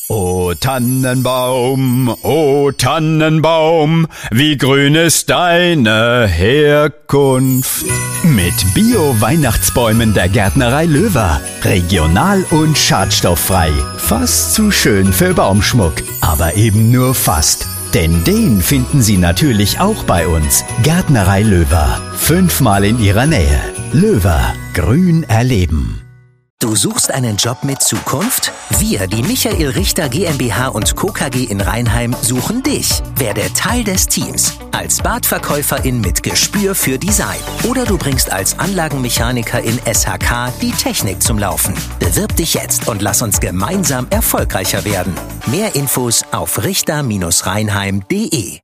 O Tannenbaum, wie grün ist deine Herkunft. Mit Bio-Weihnachtsbäumen der Gärtnerei Löwer. Regional und schadstofffrei. Fast zu schön für Baumschmuck. Aber eben nur fast. Denn den finden Sie natürlich auch bei uns. Gärtnerei Löwer. 5-mal in Ihrer Nähe. Löwer. Grün erleben. Du suchst einen Job mit Zukunft? Wir, die Michael Richter GmbH und Co. KG in Rheinheim, suchen dich. Werde Teil des Teams. Als Badverkäuferin mit Gespür für Design. Oder du bringst als Anlagenmechaniker in SHK die Technik zum Laufen. Bewirb dich jetzt und lass uns gemeinsam erfolgreicher werden. Mehr Infos auf richter-rheinheim.de.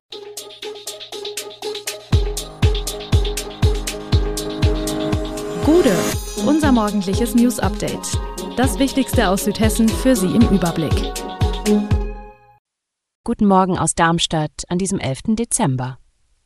Gude, unser morgendliches News-Update. Das Wichtigste aus Südhessen für Sie im Überblick. Guten Morgen aus Darmstadt an diesem 11. Dezember.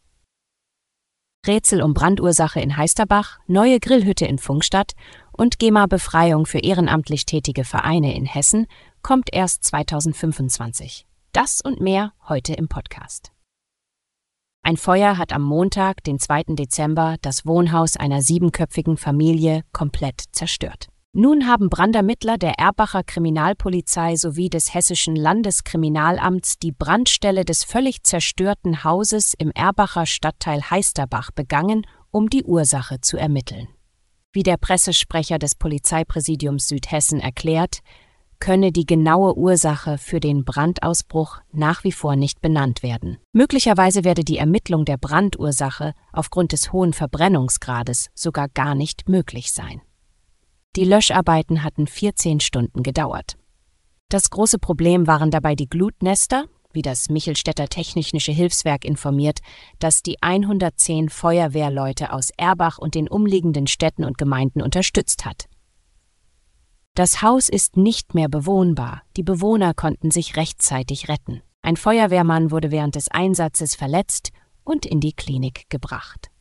Rätsel um Brandursache in Heisterbach, neue Grillhütte in Pfungstadt und GEMA-Befreiung für ehrenamtlich tätige Vereine in Hessen kommt erst 2025. Das und mehr heute im Podcast. Ein Feuer hat am Montag, den 2. Dezember, das Wohnhaus einer 7-köpfigen Familie komplett zerstört. Nun haben Brandermittler der Erbacher Kriminalpolizei sowie des Hessischen Landeskriminalamts die Brandstelle des völlig zerstörten Hauses im Erbacher Stadtteil Heisterbach begangen, um die Ursache zu ermitteln. Wie der Pressesprecher des Polizeipräsidiums Südhessen erklärt, könne die genaue Ursache für den Brandausbruch nach wie vor nicht benannt werden. Möglicherweise werde die Ermittlung der Brandursache aufgrund des hohen Verbrennungsgrades sogar gar nicht möglich sein. Die Löscharbeiten hatten 14 Stunden gedauert. Das große Problem waren dabei die Glutnester, wie das Michelstädter Technische Hilfswerk informiert, das die 110 Feuerwehrleute aus Erbach und den umliegenden Städten und Gemeinden unterstützt hat. Das Haus ist nicht mehr bewohnbar, die Bewohner konnten sich rechtzeitig retten. Ein Feuerwehrmann wurde während des Einsatzes verletzt und in die Klinik gebracht.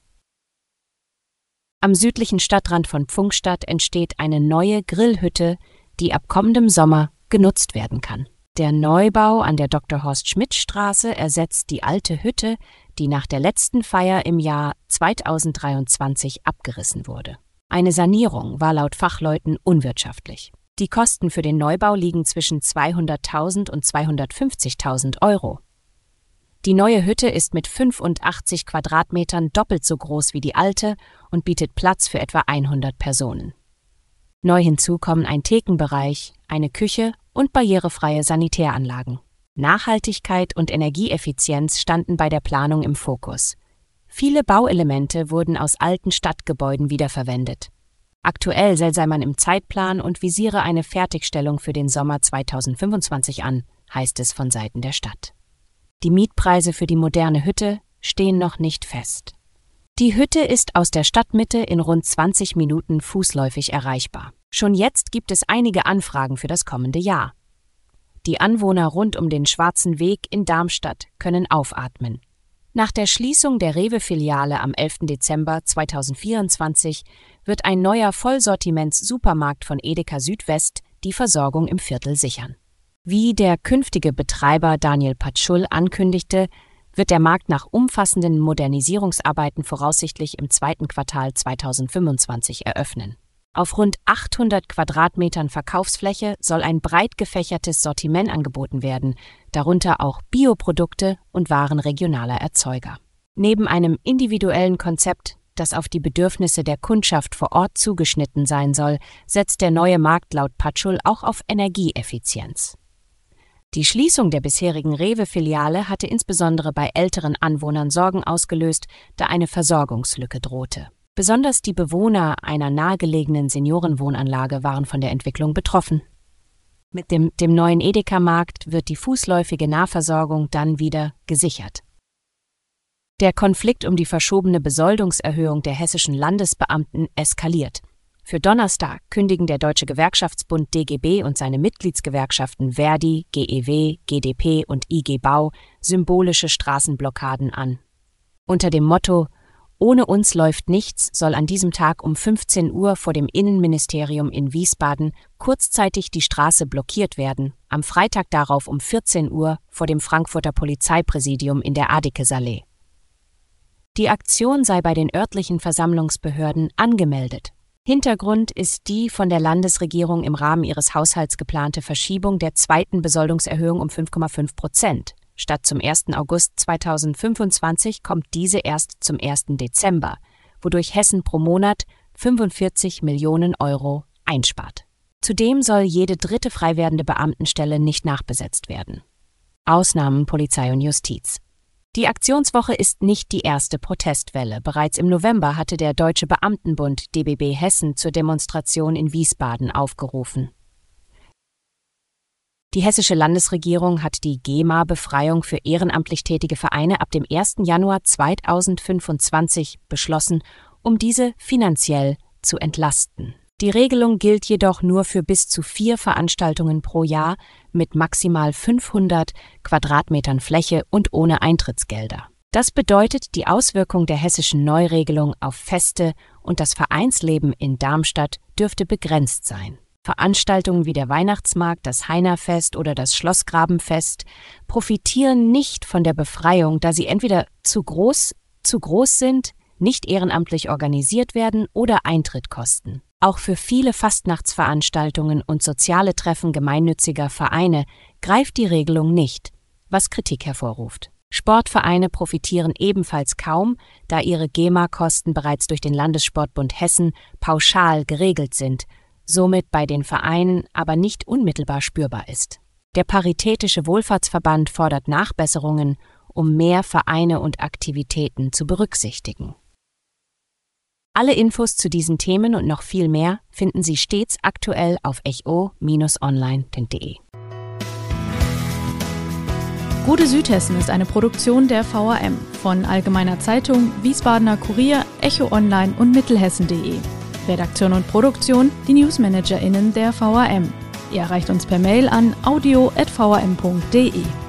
Am südlichen Stadtrand von Pfungstadt entsteht eine neue Grillhütte, die ab kommendem Sommer genutzt werden kann. Der Neubau an der Dr.-Horst-Schmidt-Straße ersetzt die alte Hütte, die nach der letzten Feier im Jahr 2023 abgerissen wurde. Eine Sanierung war laut Fachleuten unwirtschaftlich. Die Kosten für den Neubau liegen zwischen 200.000 und 250.000 Euro. Die neue Hütte ist mit 85 Quadratmetern doppelt so groß wie die alte und bietet Platz für etwa 100 Personen. Neu hinzu kommen ein Thekenbereich, eine Küche und barrierefreie Sanitäranlagen. Nachhaltigkeit und Energieeffizienz standen bei der Planung im Fokus. Viele Bauelemente wurden aus alten Stadtgebäuden wiederverwendet. Aktuell sei man im Zeitplan und visiere eine Fertigstellung für den Sommer 2025 an, heißt es von Seiten der Stadt. Die Mietpreise für die moderne Hütte stehen noch nicht fest. Die Hütte ist aus der Stadtmitte in rund 20 Minuten fußläufig erreichbar. Schon jetzt gibt es einige Anfragen für das kommende Jahr. Die Anwohner rund um den Schwarzen Weg in Darmstadt können aufatmen. Nach der Schließung der Rewe-Filiale am 11. Dezember 2024 wird ein neuer Vollsortiments-Supermarkt von Edeka Südwest die Versorgung im Viertel sichern. Wie der künftige Betreiber Daniel Patschul ankündigte, wird der Markt nach umfassenden Modernisierungsarbeiten voraussichtlich im 2. Quartal 2025 eröffnen. Auf rund 800 Quadratmetern Verkaufsfläche soll ein breit gefächertes Sortiment angeboten werden, darunter auch Bioprodukte und Waren regionaler Erzeuger. Neben einem individuellen Konzept, das auf die Bedürfnisse der Kundschaft vor Ort zugeschnitten sein soll, setzt der neue Markt laut Patschul auch auf Energieeffizienz. Die Schließung der bisherigen Rewe-Filiale hatte insbesondere bei älteren Anwohnern Sorgen ausgelöst, da eine Versorgungslücke drohte. Besonders die Bewohner einer nahegelegenen Seniorenwohnanlage waren von der Entwicklung betroffen. Mit dem neuen Edeka-Markt wird die fußläufige Nahversorgung dann wieder gesichert. Der Konflikt um die verschobene Besoldungserhöhung der hessischen Landesbeamten eskaliert. Für Donnerstag kündigen der Deutsche Gewerkschaftsbund DGB und seine Mitgliedsgewerkschaften Verdi, GEW, GdP und IG Bau symbolische Straßenblockaden an. Unter dem Motto Ohne uns läuft nichts soll an diesem Tag um 15 Uhr vor dem Innenministerium in Wiesbaden kurzzeitig die Straße blockiert werden, am Freitag darauf um 14 Uhr vor dem Frankfurter Polizeipräsidium in der Adike-Sallee. Die Aktion sei bei den örtlichen Versammlungsbehörden angemeldet. Hintergrund ist die von der Landesregierung im Rahmen ihres Haushalts geplante Verschiebung der zweiten Besoldungserhöhung um 5,5%. Statt zum 1. August 2025 kommt diese erst zum 1. Dezember, wodurch Hessen pro Monat 45 Millionen Euro einspart. Zudem soll jede dritte frei werdende Beamtenstelle nicht nachbesetzt werden. Ausnahmen Polizei und Justiz. Die Aktionswoche ist nicht die erste Protestwelle. Bereits im November hatte der Deutsche Beamtenbund DBB Hessen zur Demonstration in Wiesbaden aufgerufen. Die hessische Landesregierung hat die GEMA-Befreiung für ehrenamtlich tätige Vereine ab dem 1. Januar 2025 beschlossen, um diese finanziell zu entlasten. Die Regelung gilt jedoch nur für bis zu 4 Veranstaltungen pro Jahr mit maximal 500 Quadratmetern Fläche und ohne Eintrittsgelder. Das bedeutet, die Auswirkung der hessischen Neuregelung auf Feste und das Vereinsleben in Darmstadt dürfte begrenzt sein. Veranstaltungen wie der Weihnachtsmarkt, das Heinerfest oder das Schlossgrabenfest profitieren nicht von der Befreiung, da sie entweder zu groß sind, nicht ehrenamtlich organisiert werden oder Eintritt kosten. Auch für viele Fastnachtsveranstaltungen und soziale Treffen gemeinnütziger Vereine greift die Regelung nicht, was Kritik hervorruft. Sportvereine profitieren ebenfalls kaum, da ihre GEMA-Kosten bereits durch den Landessportbund Hessen pauschal geregelt sind, somit bei den Vereinen aber nicht unmittelbar spürbar ist. Der Paritätische Wohlfahrtsverband fordert Nachbesserungen, um mehr Vereine und Aktivitäten zu berücksichtigen. Alle Infos zu diesen Themen und noch viel mehr finden Sie stets aktuell auf echo-online.de. Gute Südhessen ist eine Produktion der VRM von Allgemeiner Zeitung, Wiesbadener Kurier, Echo Online und Mittelhessen.de. Redaktion und Produktion, die NewsmanagerInnen der VRM. Ihr erreicht uns per Mail an audio@vrm.de.